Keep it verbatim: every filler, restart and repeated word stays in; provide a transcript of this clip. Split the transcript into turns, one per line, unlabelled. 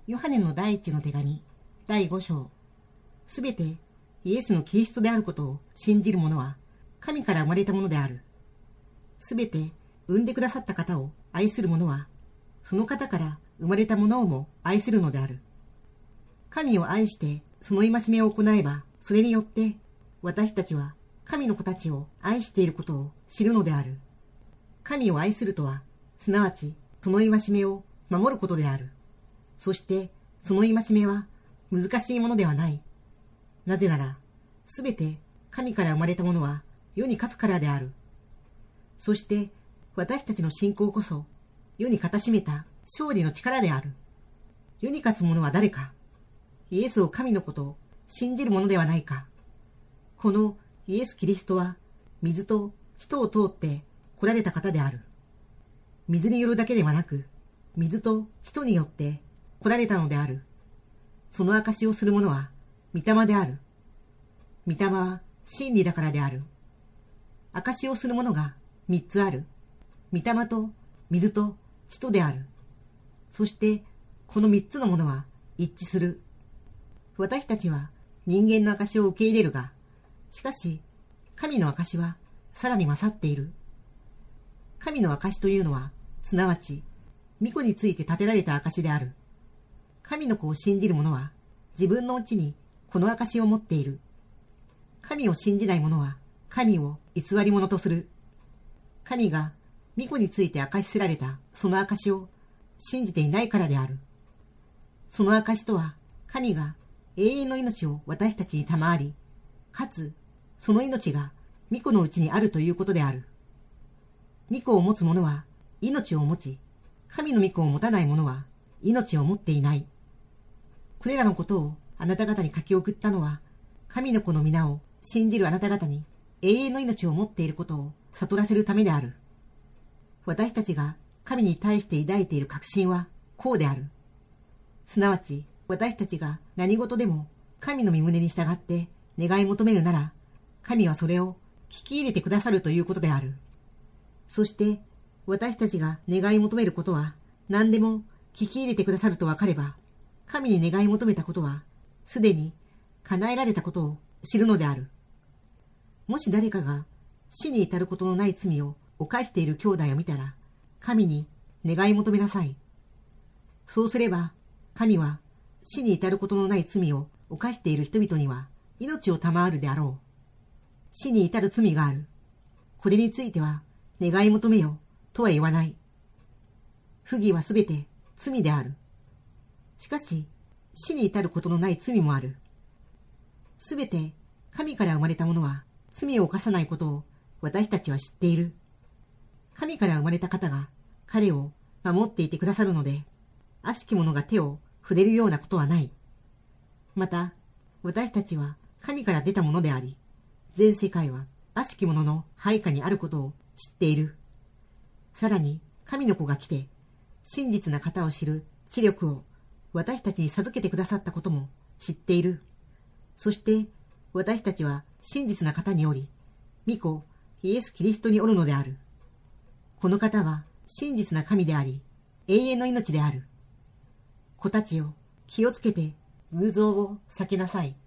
ヨハネの第一の手紙だいご章。すべてイエスのキリストであることを信じる者は神から生まれたものである。すべて産んでくださった方を愛する者はその方から生まれたものをも愛するのである。神を愛してその戒めを行えば、それによって私たちは神の子たちを愛していることを知るのである。神を愛するとは、すなわちその戒めを守ることである。そしてその戒めは難しいものではない。なぜなら、すべて神から生まれたものは世に勝つからである。そして私たちの信仰こそ世に勝たしめた勝利の力である。世に勝つ者は誰か。イエスを神のことを信じる者ではないか。このイエス・キリストは水と血とを通って来られた方である。水によるだけではなく、水と血とによって来られたのである。その証しをする者は御霊である。御霊は真理だからである。証しをする者が三つある。御霊と水と血とである。そしてこの三つのものは一致する。私たちは人間の証しを受け入れるが、しかし神の証しはさらに勝っている。神の証しというのは、すなわち御子について立てられた証である。神の子を信じる者は自分のうちにこの証を持っている。神を信じない者は神を偽り者とする。神が御子について証しせられたその証を信じていないからである。その証とは、神が永遠の命を私たちに賜り、かつその命が御子のうちにあるということである。御子を持つ者は命を持ち、神の御子を持たない者は命を持っていない。これらのことをあなた方に書き送ったのは、神の子の皆を信じるあなた方に永遠の命を持っていることを悟らせるためである。私たちが神に対して抱いている確信はこうである。すなわち私たちが何事でも神の御胸に従って願い求めるなら、神はそれを聞き入れてくださるということである。そして私たちが願い求めることは何でも聞き入れてくださると分かれば、神に願い求めたことはすでに叶えられたことを知るのである。もし誰かが死に至ることのない罪を犯している兄弟を見たら、神に願い求めなさい。そうすれば神は死に至ることのない罪を犯している人々には命を賜るであろう。死に至る罪がある。これについては願い求めよとは言わない。不義はすべて罪である。しかし死に至ることのない罪もある。すべて神から生まれたものは罪を犯さないことを私たちは知っている。神から生まれた方が彼を守っていてくださるので、悪しき者が手を触れるようなことはない。また私たちは神から出たものであり、全世界は悪しき者の配下にあることを知っている。さらに神の子が来て真実な方を知る知力を私たちに授けてくださったことも知っている。そして私たちは真実な方におり、御子イエス・キリストにおるのである。この方は真実な神であり、永遠の命である。子たちよ、気をつけて偶像を避けなさい。